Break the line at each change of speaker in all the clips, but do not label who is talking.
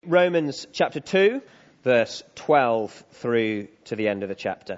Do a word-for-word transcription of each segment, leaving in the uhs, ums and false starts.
Romans chapter two, verse twelve through to the end of the chapter.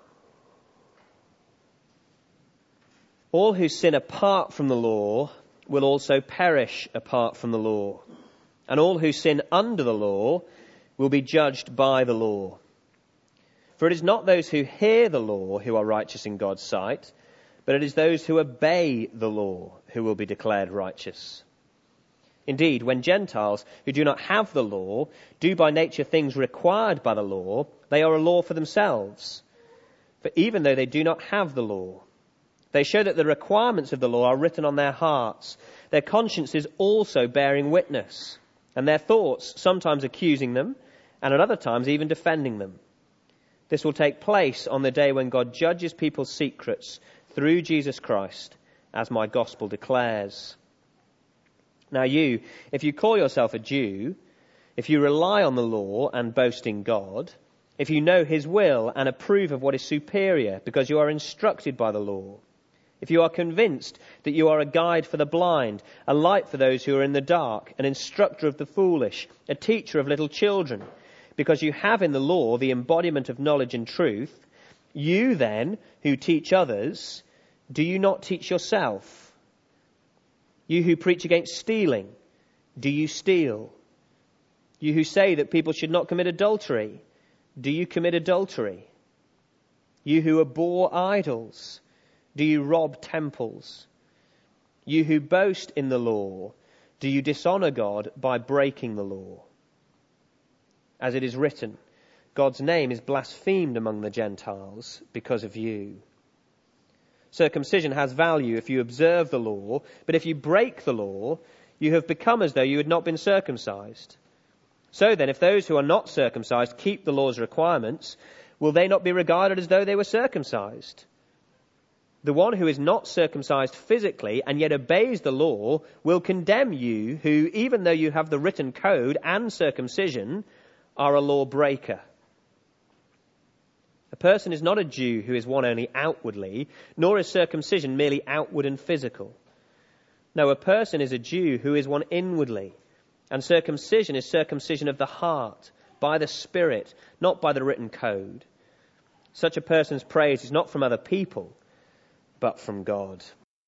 All who sin apart from the law will also perish apart from the law. And all who sin under the law will be judged by the law. For it is not those who hear the law who are righteous in God's sight, but it is those who obey the law who will be declared righteous. Indeed, when Gentiles who do not have the law do by nature things required by the law, they are a law for themselves. For even though they do not have the law, they show that the requirements of the law are written on their hearts, their consciences also bearing witness, and their thoughts sometimes accusing them, and at other times even defending them. This will take place on the day when God judges people's secrets through Jesus Christ, as my gospel declares. Now you, if you call yourself a Jew, if you rely on the law and boast in God, if you know his will and approve of what is superior because you are instructed by the law, if you are convinced that you are a guide for the blind, a light for those who are in the dark, an instructor of the foolish, a teacher of little children, because you have in the law the embodiment of knowledge and truth, you then, who teach others, do you not teach yourself? You who preach against stealing, do you steal? You who say that people should not commit adultery, do you commit adultery? You who abhor idols, do you rob temples? You who boast in the law, do you dishonor God by breaking the law? As it is written, God's name is blasphemed among the Gentiles because of you. Circumcision has value if you observe the law, but if you break the law, you have become as though you had not been circumcised. So then, if those who are not circumcised keep the law's requirements, will they not be regarded as though they were circumcised? The one who is not circumcised physically and yet obeys the law will condemn you who, even though you have the written code and circumcision, are a lawbreaker. A person is not a Jew who is one only outwardly, nor is circumcision merely outward and physical. No, a person is a Jew who is one inwardly, and circumcision is circumcision of the heart, by the Spirit, not by the written code. Such a person's praise is not from other people, but from God.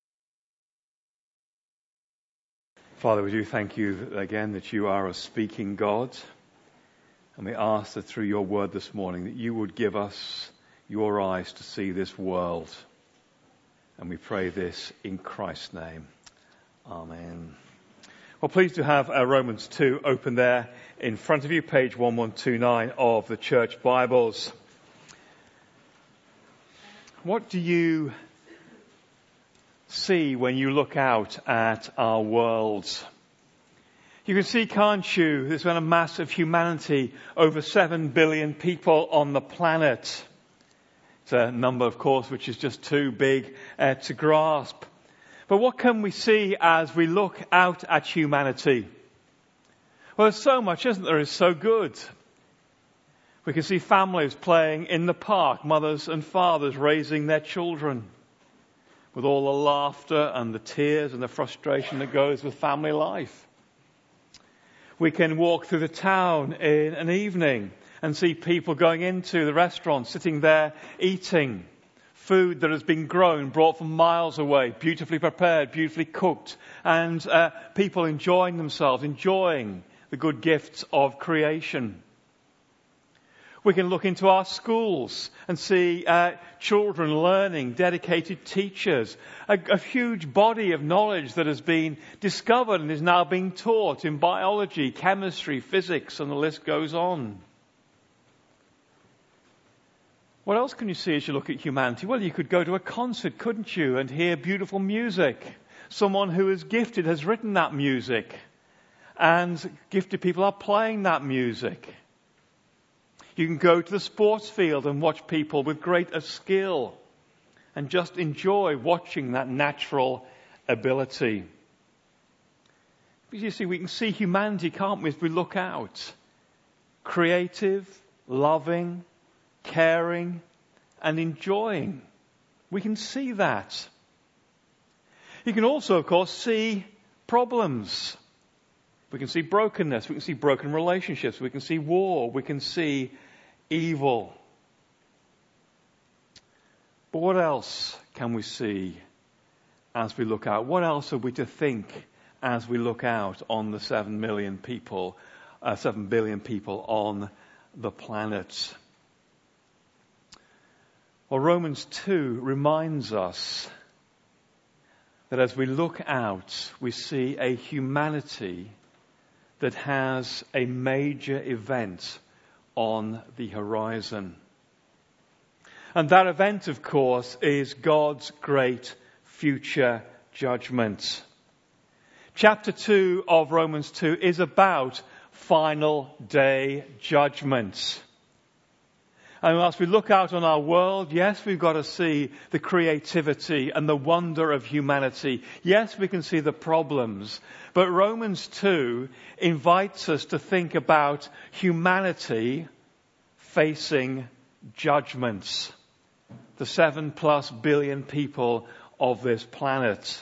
Father, we do thank you again that you are a speaking God. And we ask that through your word this morning that you would give us your eyes to see this world. And we pray this in Christ's name. Amen. Well, pleased to have uh, Romans two open there in front of you, page eleven twenty-nine of the Church Bibles. What do you see when you look out at our world? You can see, can't you, there's been a mass of humanity, over seven billion people on the planet. It's a number, of course, which is just too big uh, to grasp. But what can we see as we look out at humanity? Well, there's so much, isn't there, is so good. We can see families playing in the park, mothers and fathers raising their children, with all the laughter and the tears and the frustration that goes with family life. We can walk through the town in an evening and see people going into the restaurant, sitting there eating food that has been grown, brought from miles away, beautifully prepared, beautifully cooked, and uh, people enjoying themselves, enjoying the good gifts of creation. We can look into our schools and see uh, children learning, dedicated teachers, a, a huge body of knowledge that has been discovered and is now being taught in biology, chemistry, physics, and the list goes on. What else can you see as you look at humanity? Well, you could go to a concert, couldn't you, and hear beautiful music. Someone who is gifted has written that music, and gifted people are playing that music. You can go to the sports field and watch people with greater skill and just enjoy watching that natural ability. But you see, we can see humanity, can't we, as we look out? Creative, loving, caring, and enjoying. We can see that. You can also, of course, see problems. We can see brokenness. We can see broken relationships. We can see war. We can see evil. But what else can we see as we look out? What else are we to think as we look out on the seven million people, uh, seven billion people on the planet? Well, Romans two reminds us that as we look out, we see a humanity that has a major event on the horizon. And that event, of course, is God's great future judgment. Chapter two of Romans two is about final day judgment. And as we look out on our world, yes, we've got to see the creativity and the wonder of humanity. Yes, we can see the problems. But Romans two invites us to think about humanity facing judgments. The seven plus billion people of this planet.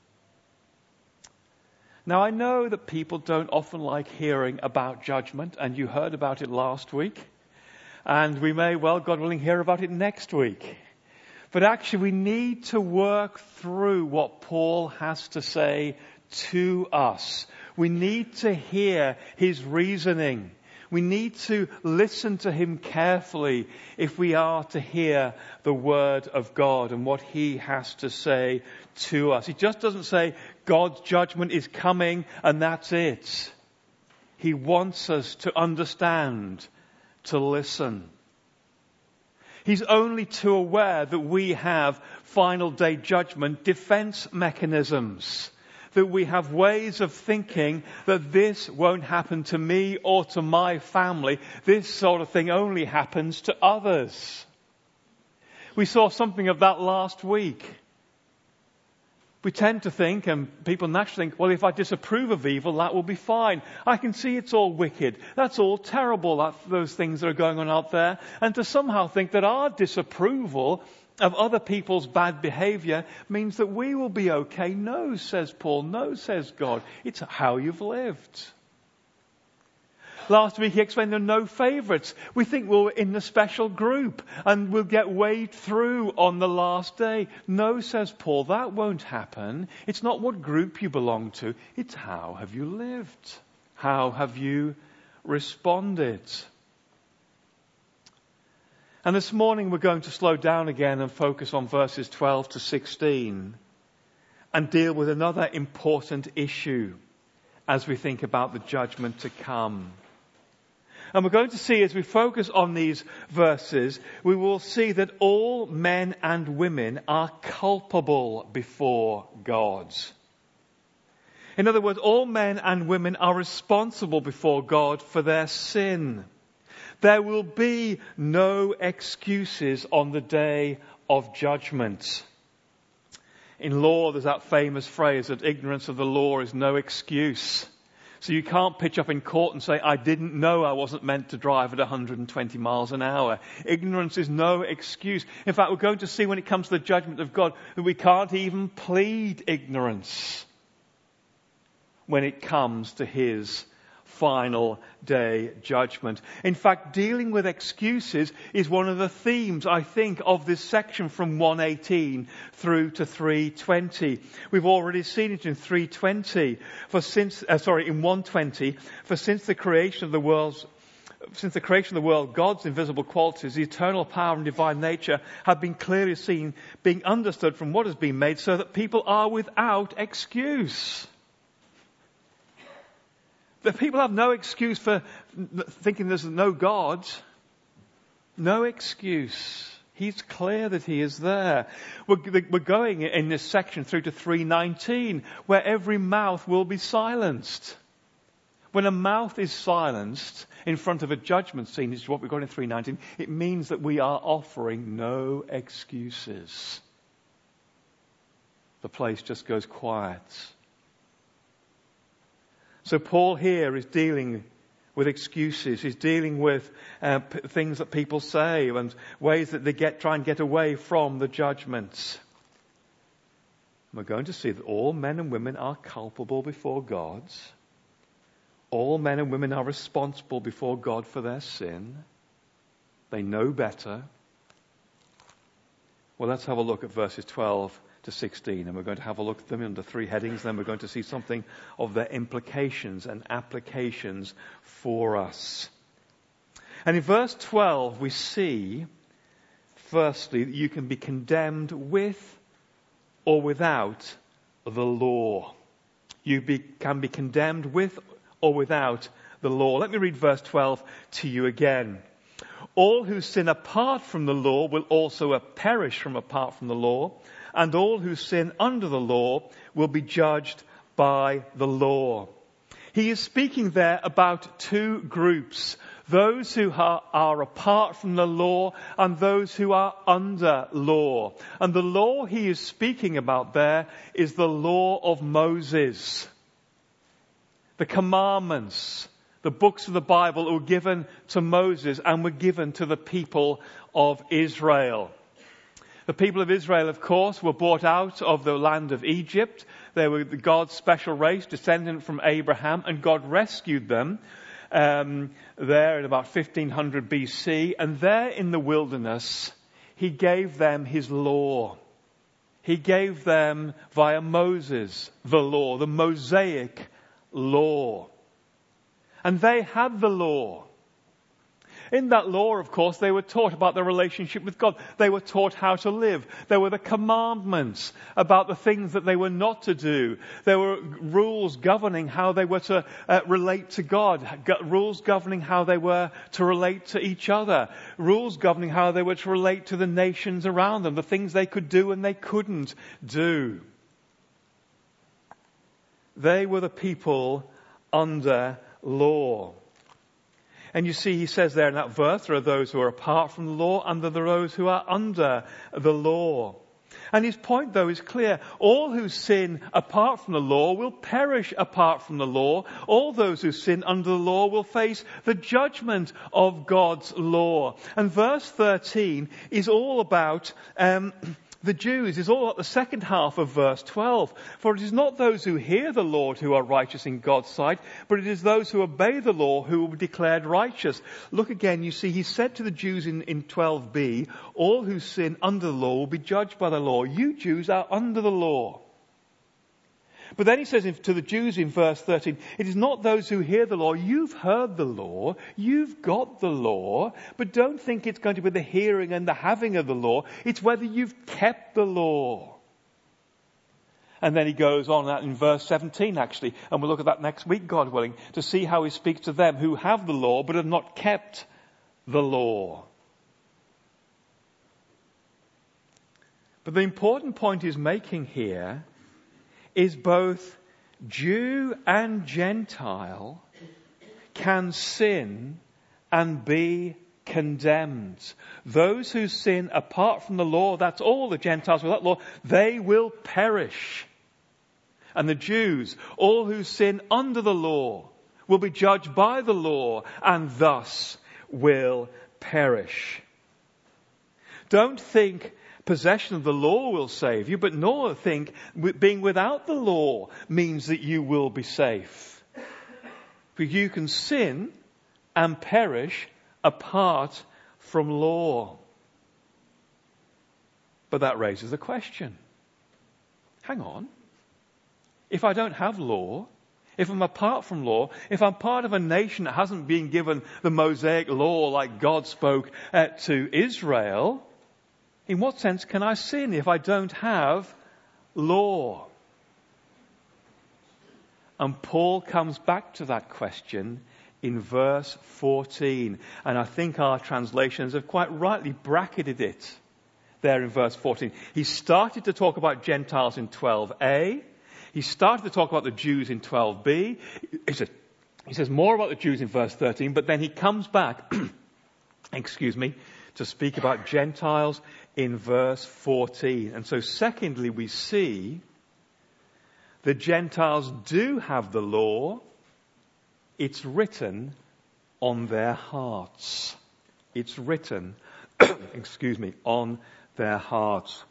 Now, I know that people don't often like hearing about judgment, and you heard about it last week. And we may well, God willing, hear about it next week. But actually, we need to work through what Paul has to say to us. We need to hear his reasoning. We need to listen to him carefully if we are to hear the word of God and what he has to say to us. He just doesn't say God's judgment is coming and that's it. He wants us to understand, to listen. He's only too aware that we have final day judgment defense mechanisms. That we have ways of thinking that this won't happen to me or to my family. This sort of thing only happens to others. We saw something of that last week. We tend to think, and people naturally think, well, if I disapprove of evil, that will be fine. I can see it's all wicked. That's all terrible, that, those things that are going on out there. And to somehow think that our disapproval of other people's bad behavior means that we will be okay. No, says Paul. No, says God. It's how you've lived. Last week he explained there are no favourites. We think we're in the special group and we'll get weighed through on the last day. No, says Paul, that won't happen. It's not what group you belong to. It's how have you lived? How have you responded? And this morning we're going to slow down again and focus on verses twelve to sixteen and deal with another important issue as we think about the judgment to come. And we're going to see, as we focus on these verses, we will see that all men and women are culpable before God. In other words, all men and women are responsible before God for their sin. There will be no excuses on the day of judgment. In law, there's that famous phrase that ignorance of the law is no excuse. So you can't pitch up in court and say, I didn't know I wasn't meant to drive at one hundred twenty miles an hour. Ignorance is no excuse. In fact, we're going to see when it comes to the judgment of God that we can't even plead ignorance when it comes to his final day judgment. In fact, dealing with excuses is one of the themes, I think, of this section from one eighteen through to three twenty. We've already seen it in three twenty. For since, uh, sorry, in one twenty. For since the creation of the world, since the creation of the world, God's invisible qualities, the eternal power and divine nature, have been clearly seen, being understood from what has been made, so that people are without excuse. The people have no excuse for thinking there's no God. No excuse. He's clear that he is there. We're, we're going in this section through to three nineteen, where every mouth will be silenced. When a mouth is silenced in front of a judgment scene, which is what we've got in three nineteen, it means that we are offering no excuses. The place just goes quiet. So Paul here is dealing with excuses. He's dealing with uh, p- things that people say and ways that they get try and get away from the judgments. We're going to see that all men and women are culpable before God. All men and women are responsible before God for their sin. They know better. Well, let's have a look at verses twelve to sixteen, and we're going to have a look at them under three headings. Then we're going to see something of their implications and applications for us. And in verse twelve, we see, firstly, that you can be condemned with or without the law. You be, can be condemned with or without the law. Let me read verse twelve to you again. All who sin apart from the law will also perish from apart from the law, and all who sin under the law will be judged by the law. He is speaking there about two groups, those who are, are apart from the law and those who are under law. And the law he is speaking about there is the law of Moses. The commandments, the books of the Bible were given to Moses and were given to the people of Israel. The people of Israel, of course, were brought out of the land of Egypt. They were God's special race, descendant from Abraham, and God rescued them um, there in about fifteen hundred B C. And there in the wilderness, he gave them his law. He gave them, via Moses, the law, the Mosaic law. And they had the law. In that law, of course, they were taught about their relationship with God. They were taught how to live. There were the commandments about the things that they were not to do. There were rules governing how they were to uh, relate to God. G- rules governing how they were to relate to each other. Rules governing how they were to relate to the nations around them. The things they could do and they couldn't do. They were the people under law. And you see, he says there in that verse, there are those who are apart from the law and there are those who are under the law. And his point, though, is clear. All who sin apart from the law will perish apart from the law. All those who sin under the law will face the judgment of God's law. And verse thirteen is all about um, the Jews. It's all about the second half of verse twelve. For it is not those who hear the Lord who are righteous in God's sight, but it is those who obey the law who will be declared righteous. Look again, you see, he said to the Jews in, in twelve b, all who sin under the law will be judged by the law. You Jews are under the law. But then he says to the Jews in verse thirteen, it is not those who hear the law. You've heard the law. You've got the law. But don't think it's going to be the hearing and the having of the law. It's whether you've kept the law. And then he goes on that in verse seventeen, actually. And we'll look at that next week, God willing, to see how he speaks to them who have the law but have not kept the law. But the important point he's making here is both Jew and Gentile can sin and be condemned. Those who sin apart from the law, that's all the Gentiles without law, they will perish. And the Jews, all who sin under the law, will be judged by the law and thus will perish. Don't think possession of the law will save you, but nor think being without the law means that you will be safe. For you can sin and perish apart from law. But that raises the question. Hang on. If I don't have law, if I'm apart from law, if I'm part of a nation that hasn't been given the Mosaic law like God spoke uh, to Israel, in what sense can I sin if I don't have law? And Paul comes back to that question in verse fourteen. And I think our translations have quite rightly bracketed it there in verse fourteen. He started to talk about Gentiles in twelve a. He started to talk about the Jews in twelve b. He says, he says more about the Jews in verse thirteen, but then he comes back, excuse me, to speak about Gentiles in verse fourteen. And so secondly, we see the Gentiles do have the law. It's written on their hearts. It's written, excuse me, on their hearts.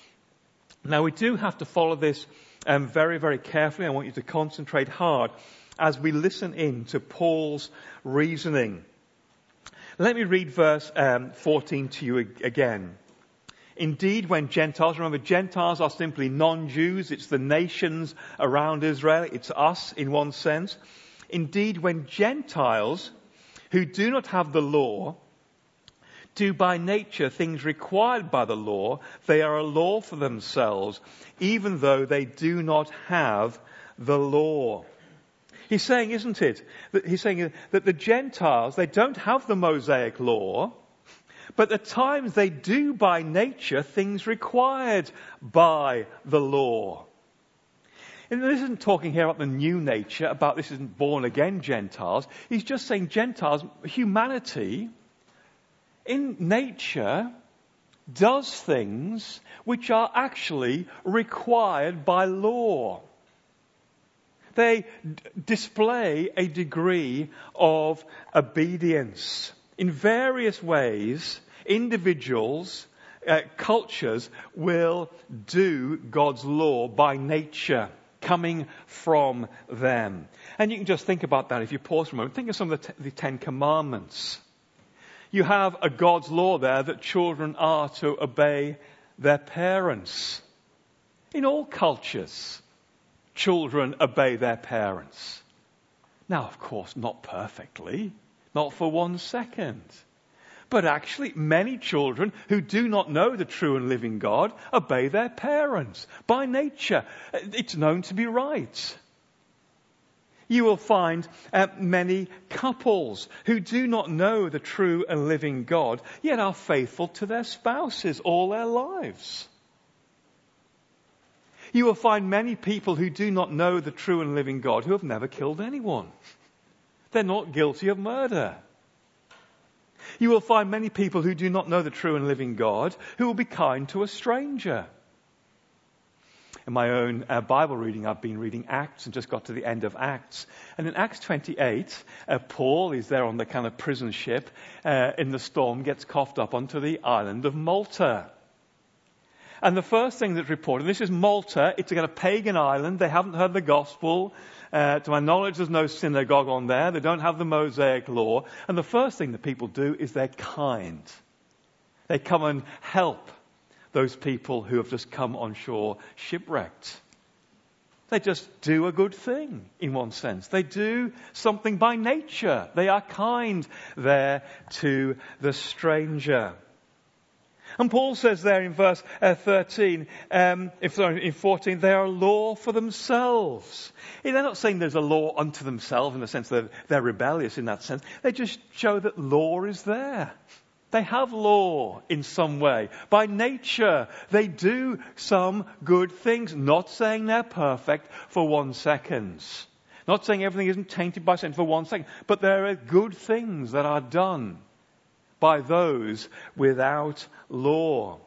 Now we do have to follow this um, very, very carefully. I want you to concentrate hard as we listen in to Paul's reasoning. Let me read verse um, fourteen to you again. Indeed, when Gentiles, remember Gentiles are simply non-Jews, it's the nations around Israel, it's us in one sense. Indeed, when Gentiles who do not have the law do by nature things required by the law, they are a law for themselves, even though they do not have the law. He's saying, isn't it? That he's saying that the Gentiles, they don't have the Mosaic law, but at times they do by nature things required by the law. And this isn't talking here about the new nature, about this isn't born again Gentiles. He's just saying Gentiles, humanity, in nature, does things which are actually required by law. They d- display a degree of obedience. In various ways, individuals, uh, cultures will do God's law by nature, coming from them. And you can just think about that if you pause for a moment. Think of some of the, t- the Ten Commandments. You have a God's law there that children are to obey their parents. In all cultures, children obey their parents. Now, of course, not perfectly, not for one second. But actually, many children who do not know the true and living God obey their parents. By nature, it's known to be right. You will find uh, many couples who do not know the true and living God, yet are faithful to their spouses all their lives. You will find many people who do not know the true and living God who have never killed anyone. They're not guilty of murder. You will find many people who do not know the true and living God who will be kind to a stranger. In my own uh, Bible reading, I've been reading Acts and just got to the end of Acts. And in Acts twenty-eight, uh, Paul is there on the kind of prison ship uh, in the storm, gets coughed up onto the island of Malta. And the first thing that's reported, this is Malta, it's a kind of pagan island, they haven't heard the gospel. Uh, to my knowledge, there's no synagogue on there. They don't have the Mosaic law. And the first thing that people do is they're kind. They come and help those people who have just come on shore shipwrecked. They just do a good thing, in one sense. They do something by nature. They are kind there to the stranger. And Paul says there in verse uh, thirteen, um, if, sorry, in fourteen, they are a law for themselves. They're not saying there's a law unto themselves in the sense that they're rebellious in that sense. They just show that law is there. They have law in some way. By nature, they do some good things. Not saying they're perfect for one second. Not saying everything isn't tainted by sin for one second. But there are good things that are done by those without law.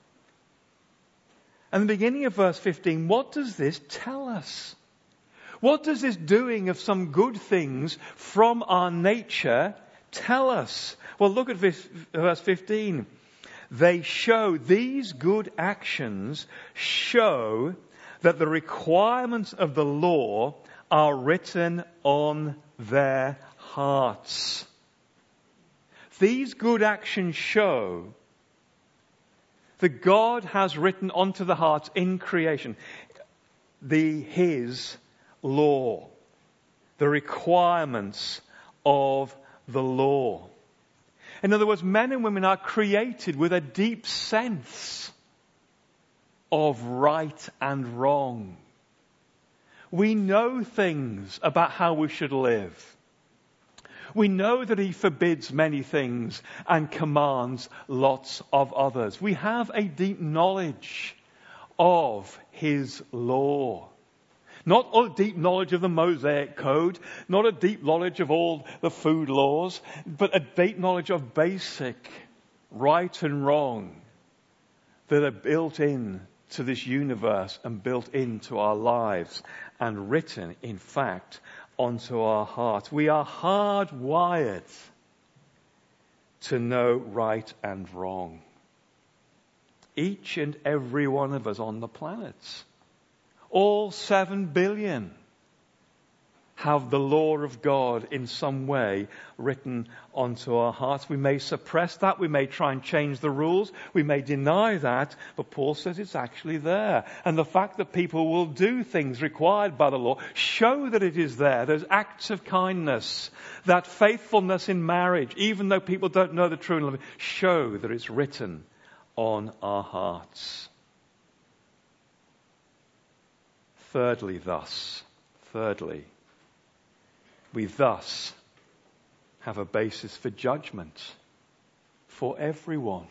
And the beginning of verse fifteen, what does this tell us? What does this doing of some good things from our nature tell us? Well, look at verse fifteen. They show, these good actions show that the requirements of the law are written on their hearts. These good actions show that God has written onto the hearts in creation the His law, the requirements of the law. In other words, men and women are created with a deep sense of right and wrong. We know things about how we should live. We know that He forbids many things and commands lots of others. We have a deep knowledge of His law. Not a deep knowledge of the Mosaic Code, not a deep knowledge of all the food laws, but a deep knowledge of basic right and wrong that are built in to this universe and built into our lives and written, in fact, onto our hearts. We are hardwired to know right and wrong. Each and every one of us on the planet. All seven billion. have the law of God in some way written onto our hearts. We may suppress that. We may try and change the rules. We may deny that. But Paul says it's actually there. And the fact that people will do things required by the law show that it is there. There's acts of kindness, that faithfulness in marriage, even though people don't know the true love, show that it's written on our hearts. Thirdly, thus, thirdly, we thus have a basis for judgment for everyone.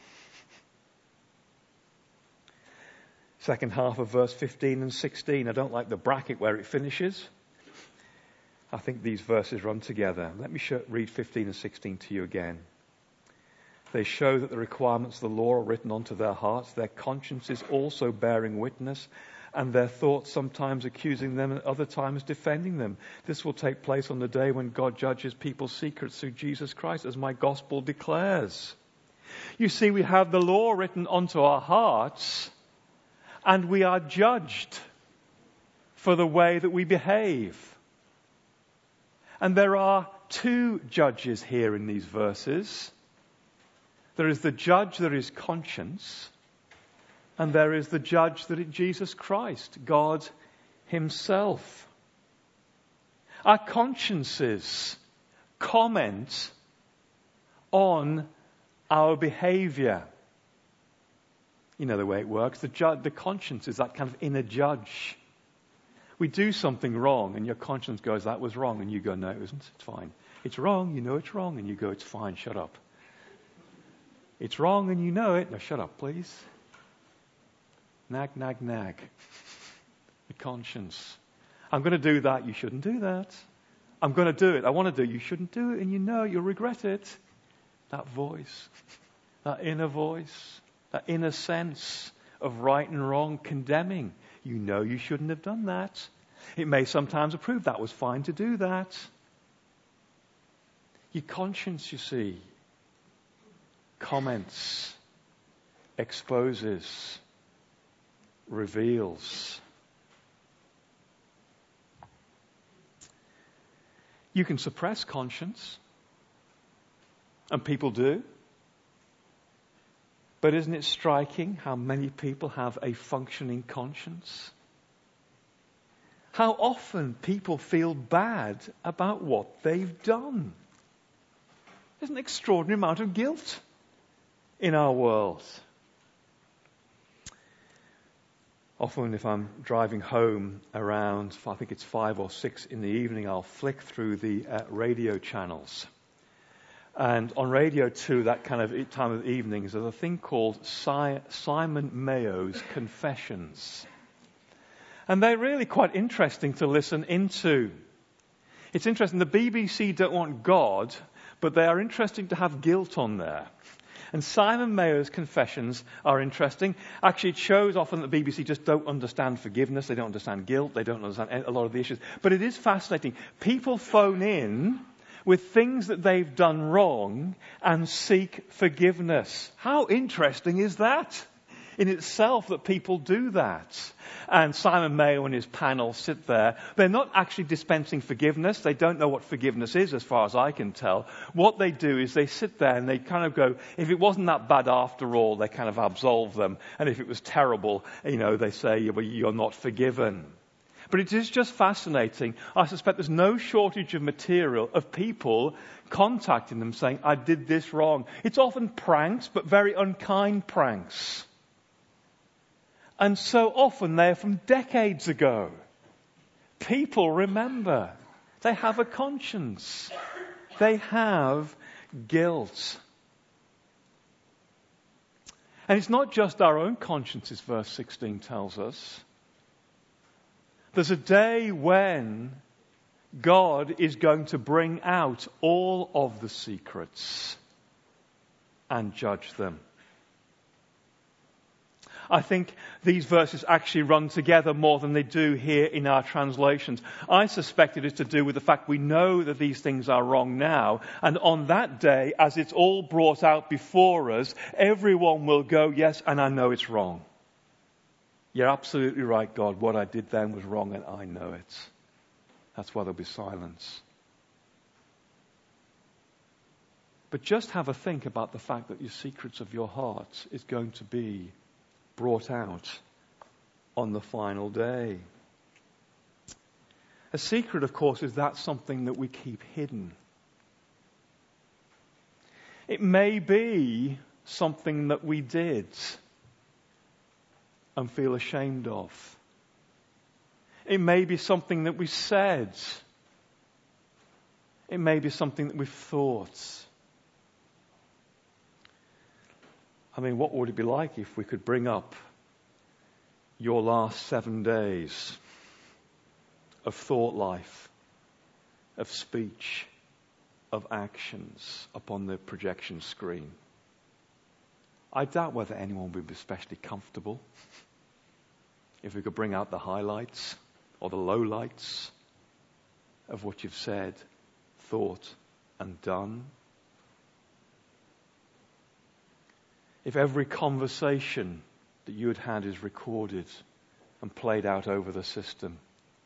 Second half of verse fifteen and sixteen. I don't like the bracket where it finishes. I think these verses run together. Let me show, read fifteen and sixteen to you again. They show that the requirements of the law are written onto their hearts, their consciences also bearing witness, and their thoughts sometimes accusing them and other times defending them. This will take place on the day when God judges people's secrets through Jesus Christ, as my gospel declares. You see, we have the law written onto our hearts, and we are judged for the way that we behave. And there are two judges here in these verses. There is the judge that is conscience, and there is the judge that is Jesus Christ, God himself. Our consciences comment on our behavior. You know the way it works. The, ju- the conscience is that kind of inner judge. We do something wrong and your conscience goes, that was wrong. And you go, no, it isn't. It's fine. It's wrong. You know it's wrong. And you go, it's fine. Shut up. It's wrong and you know it. Now shut up, please. Nag, nag, nag. The conscience. I'm going to do that. You shouldn't do that. I'm going to do it. I want to do it. You shouldn't do it. And you know you'll regret it. That voice. That inner voice. That inner sense of right and wrong, condemning. You know you shouldn't have done that. It may sometimes approve that was fine to do that. Your conscience, you see, comments, exposes, reveals. You can suppress conscience, and people do. But isn't it striking how many people have a functioning conscience? How often people feel bad about what they've done. There's an extraordinary amount of guilt in our world. Often if I'm driving home around, I think it's five or six in the evening, I'll flick through the uh, radio channels. And on Radio two, that kind of time of the evenings, there's a thing called si- Simon Mayo's Confessions. And they're really quite interesting to listen into. It's interesting, the B B C don't want God, but they are interesting to have guilt on there. And Simon Mayo's Confessions are interesting. Actually, it shows often that the B B C just don't understand forgiveness. They don't understand guilt. They don't understand a lot of the issues. But it is fascinating. People phone in with things that they've done wrong and seek forgiveness. How interesting is that in itself that people do that? And Simon Mayo and his panel sit there. They're not actually dispensing forgiveness. They don't know what forgiveness is as far as I can tell. What they do is they sit there and they kind of go, if it wasn't that bad after all, they kind of absolve them. And if it was terrible, you know, they say, well, you're not forgiven. But it is just fascinating. I suspect there's no shortage of material of people contacting them saying, I did this wrong. It's often pranks, but very unkind pranks. And so often they're from decades ago. People remember. They have a conscience. They have guilt. And it's not just our own consciences, verse sixteen tells us. There's a day when God is going to bring out all of the secrets and judge them. I think these verses actually run together more than they do here in our translations. I suspect it is to do with the fact we know that these things are wrong now. And on that day, as it's all brought out before us, everyone will go, yes, and I know it's wrong. You're absolutely right, God. What I did then was wrong and I know it. That's why there'll be silence. But just have a think about the fact that your secrets of your heart is going to be brought out on the final day. A secret, of course, is that something that we keep hidden. It may be something that we did and feel ashamed of. It may be something that we said. It may be something that we've thought. I mean, what would it be like if we could bring up your last seven days of thought life, of speech, of actions upon the projection screen? I doubt whether anyone would be especially comfortable if we could bring out the highlights or the lowlights of what you've said, thought, and done. If every conversation that you had had is recorded and played out over the system,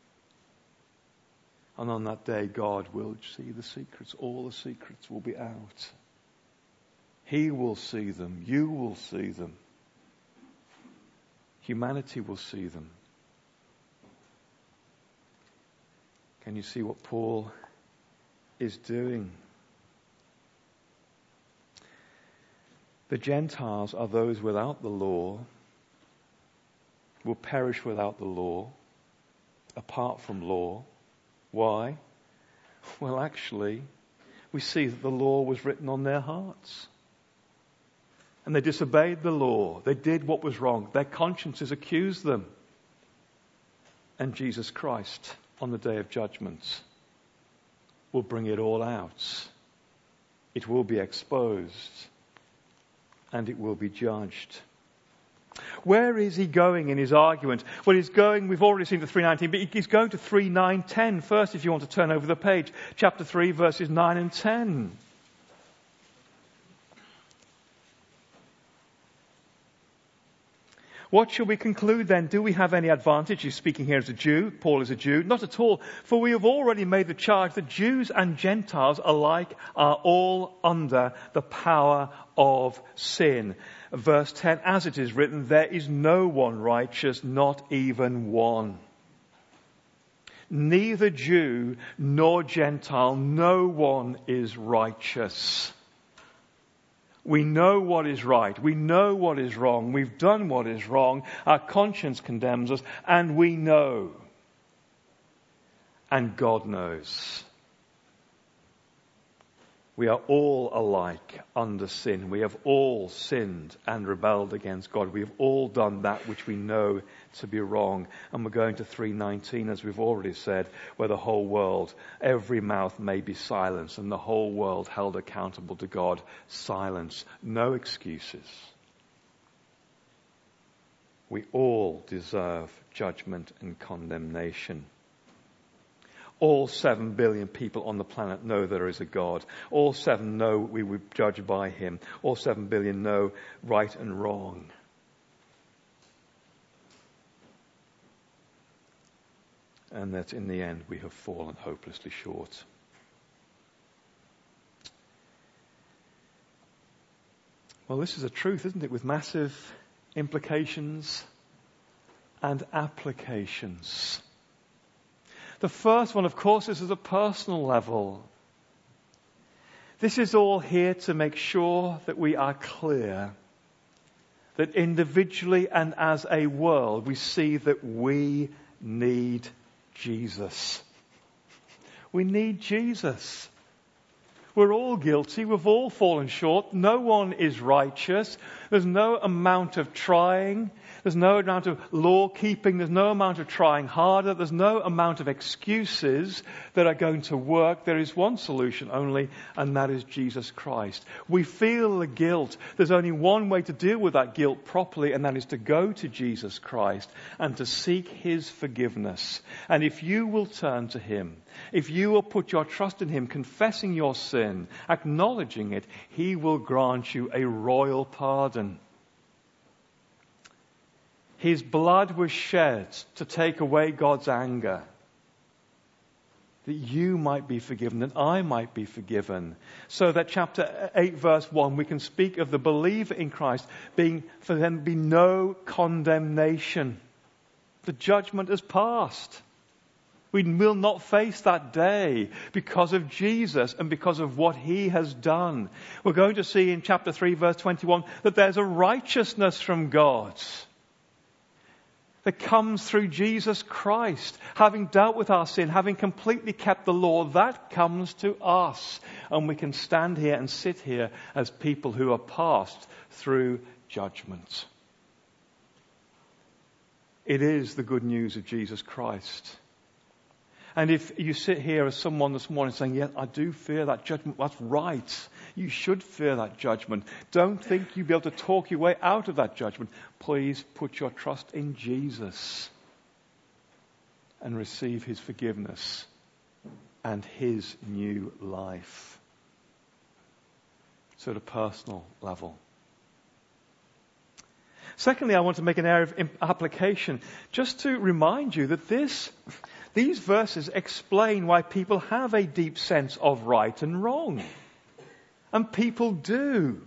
and on that day God will see the secrets, all the secrets will be out. He will see them, you will see them, humanity will see them. Can you see what Paul is doing? The Gentiles are those without the law, will perish without the law, apart from law. Why? Well, actually, we see that the law was written on their hearts. And they disobeyed the law. They did what was wrong. Their consciences accused them. And Jesus Christ, on the day of judgment, will bring it all out. It will be exposed. And it will be judged. Where is he going in his argument? Well, he's going, we've already seen the three nineteen, but he's going to three nine ten first, if you want to turn over the page. Chapter three, verses nine and ten. What shall we conclude then? Do we have any advantage? He's speaking here as a Jew. Paul is a Jew. Not at all. For we have already made the charge that Jews and Gentiles alike are all under the power of sin. Verse ten, as it is written, there is no one righteous, not even one. Neither Jew nor Gentile, no one is righteous. We know what is right. We know what is wrong. We've done what is wrong. Our conscience condemns us, and we know. And God knows. We are all alike under sin. We have all sinned and rebelled against God. We have all done that which we know to be wrong. And we're going to three nineteen, as we've already said, where the whole world, every mouth may be silenced, and the whole world held accountable to God. Silence. No excuses. We all deserve judgment and condemnation. All seven billion people on the planet know there is a God. All seven know we will judge by him. All seven billion know right and wrong. And that in the end we have fallen hopelessly short. Well, this is a truth, isn't it, with massive implications and applications. The first one, of course, is at a personal level. This is all here to make sure that we are clear that individually and as a world, we see that we need Jesus. We need Jesus. We're all guilty. We've all fallen short. No one is righteous. There's no amount of trying. There's no amount of law keeping. There's no amount of trying harder. There's no amount of excuses that are going to work. There is one solution only, and that is Jesus Christ. We feel the guilt. There's only one way to deal with that guilt properly, and that is to go to Jesus Christ and to seek his forgiveness. And if you will turn to him, if you will put your trust in him, confessing your sin, acknowledging it, he will grant you a royal pardon. His blood was shed to take away God's anger. that you might be forgiven, that I might be forgiven. So that chapter eight verse one, we can speak of the believer in Christ being, for them to be no condemnation. The judgment has passed. We will not face that day because of Jesus and because of what he has done. We're going to see in chapter three verse twenty-one that there's a righteousness from God that comes through Jesus Christ. Having dealt with our sin, having completely kept the law, that comes to us. And we can stand here and sit here as people who are passed through judgment. It is the good news of Jesus Christ. And if you sit here as someone this morning saying, yeah, I do fear that judgment, that's right. You should fear that judgment. Don't think you'll be able to talk your way out of that judgment. Please put your trust in Jesus and receive his forgiveness and his new life. So at a personal level. Secondly, I want to make an area of application just to remind you that this... These verses explain why people have a deep sense of right and wrong. And people do.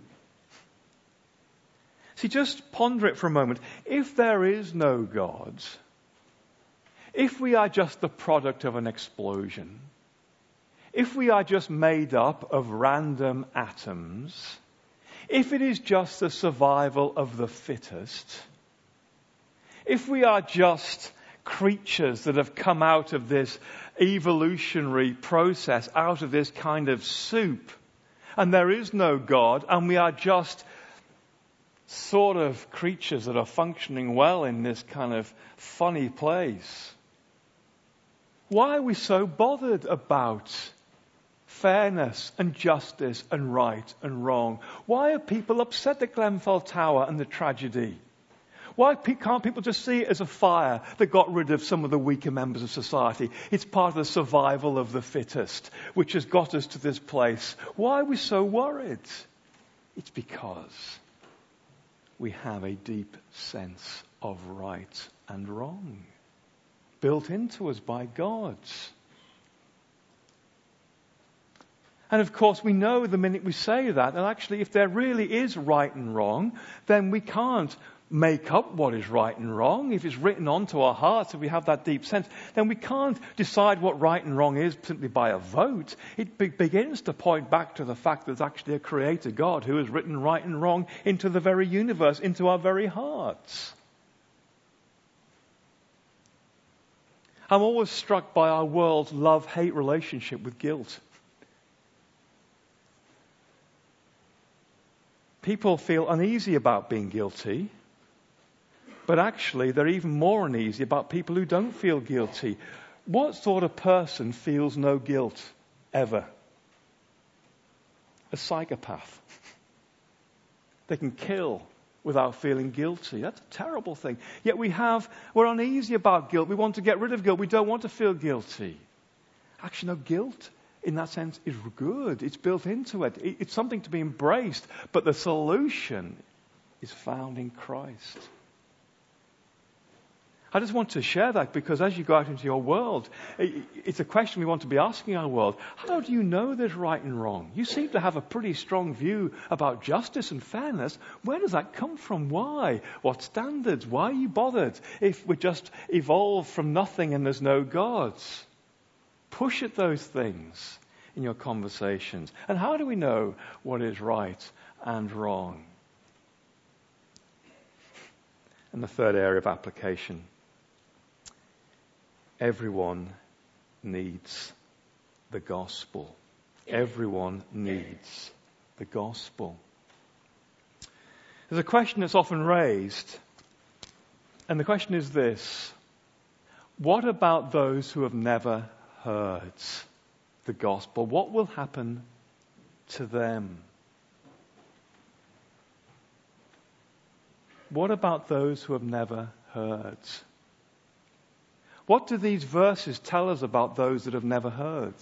See, just ponder it for a moment. If there is no God, if we are just the product of an explosion, if we are just made up of random atoms, if it is just the survival of the fittest, if we are just creatures that have come out of this evolutionary process, out of this kind of soup, and there is no God, and we are just sort of creatures that are functioning well in this kind of funny place. Why are we so bothered about fairness and justice and right and wrong? Why are people upset at Glenfell Tower and the tragedy? Why can't people just see it as a fire that got rid of some of the weaker members of society? It's part of the survival of the fittest, which has got us to this place. Why are we so worried? It's because we have a deep sense of right and wrong, built into us by God. And of course, we know the minute we say that, and actually if there really is right and wrong, then we can't make up what is right and wrong. If it's written onto our hearts, if we have that deep sense, then we can't decide what right and wrong is simply by a vote. It be- begins to point back to the fact that there's actually a creator God who has written right and wrong into the very universe, into our very hearts. I'm always struck by our world's love-hate relationship with guilt. People feel uneasy about being guilty. But actually, they're even more uneasy about people who don't feel guilty. What sort of person feels no guilt ever? A psychopath. They can kill without feeling guilty. That's a terrible thing. Yet we have, we're uneasy about guilt. We want to get rid of guilt. We don't want to feel guilty. Actually, no, guilt in that sense is good. It's built into it. It's something to be embraced. But the solution is found in Christ. I just want to share that because as you go out into your world, it's a question we want to be asking our world. How do you know there's right and wrong? You seem to have a pretty strong view about justice and fairness. Where does that come from? Why? What standards? Why are you bothered if we just evolved from nothing and there's no gods? Push at those things in your conversations. And how do we know what is right and wrong? And the third area of application. Everyone needs the gospel. Everyone needs the gospel. There's a question that's often raised, and the question is this: what about those who have never heard the gospel? What will happen to them? What about those who have never heard? What do these verses tell us about those that have never heard?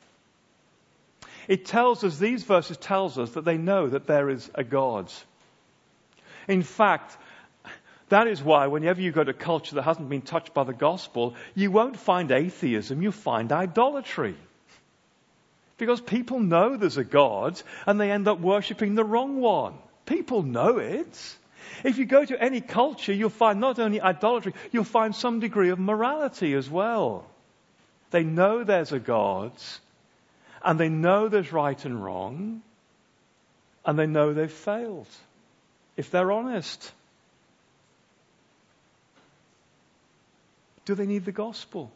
It tells us, these verses tells us that they know that there is a God. In fact, That is why whenever you go to a culture that hasn't been touched by the gospel, you won't find atheism, you find idolatry. Because people know there's a God and they end up worshipping the wrong one. People know it. If you go to any culture, you'll find not only idolatry, you'll find some degree of morality as well. They know there's a God, and they know there's right and wrong, and they know they've failed, if they're honest. Do they need the gospel?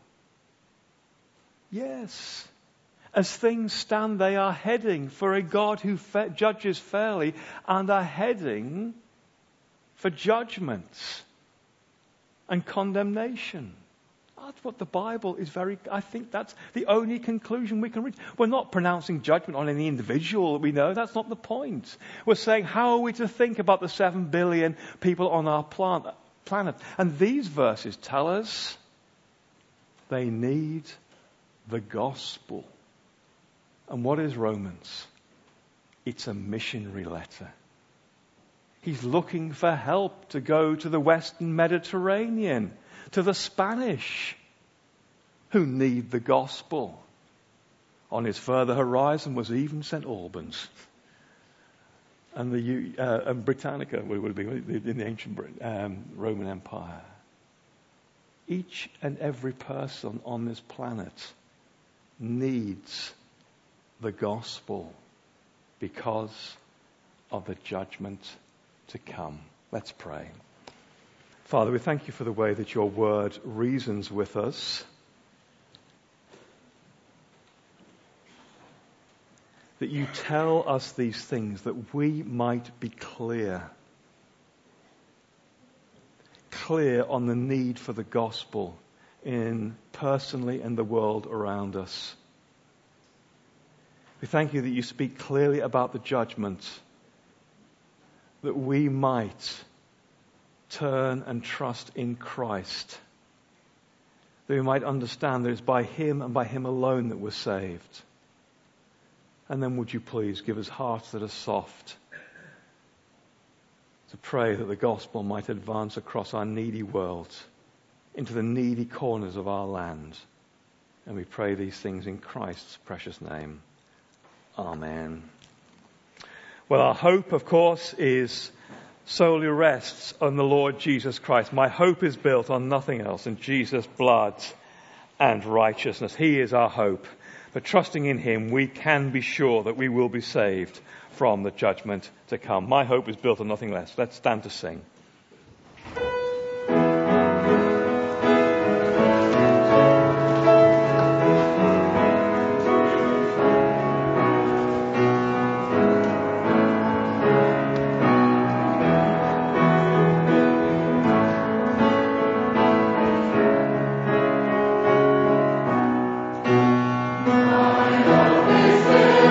Yes. As things stand, they are heading for a God who fa- judges fairly, and are heading for judgment and condemnation. That's what the Bible is very, I think that's the only conclusion we can reach. We're not pronouncing judgment on any individual that we know. That's not the point. We're saying, how are we to think about the seven billion people on our planet? planet? And these verses tell us they need the gospel. And what is Romans? It's a missionary letter. He's looking for help to go to the Western Mediterranean, to the Spanish, who need the gospel. On his further horizon was even Saint Albans and the uh, and Britannica, would have been in the ancient um, Roman Empire. Each and every person on this planet needs the gospel because of the judgment to come. Let's pray. Father, we thank you for the way that your word reasons with us. That you tell us these things that we might be clear. Clear on the need for the gospel in personally in the world around us. We thank you that you speak clearly about the judgment, that we might turn and trust in Christ, that we might understand that it's by him and by him alone that we're saved. And then would you please give us hearts that are soft to pray that the gospel might advance across our needy world into the needy corners of our land. And we pray these things in Christ's precious name. Amen. Well, our hope, of course, is solely rests on the Lord Jesus Christ. My hope is built on nothing else than Jesus' blood and righteousness. He is our hope. But trusting in him, we can be sure that we will be saved from the judgment to come. My hope is built on nothing less. Let's stand to sing.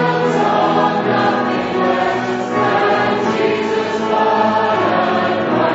Jesus,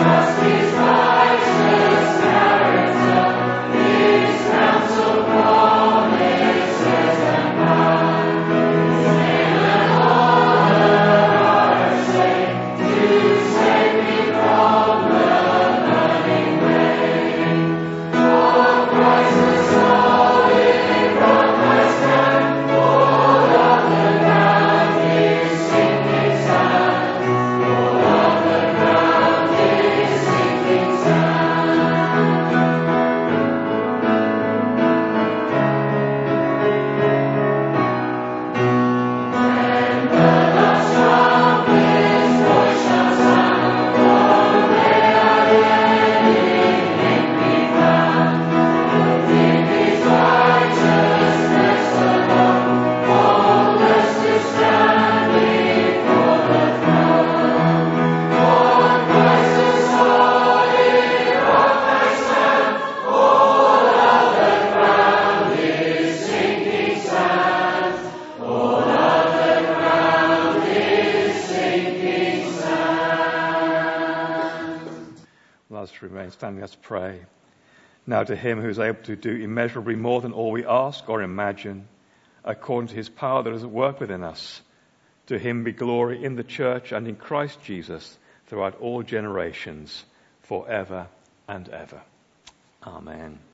Remain standing, let's pray. Now to him who is able to do immeasurably more than all we ask or imagine, according to his power that is at work within us, to him be glory in the church and in Christ Jesus throughout all generations, forever and ever. Amen.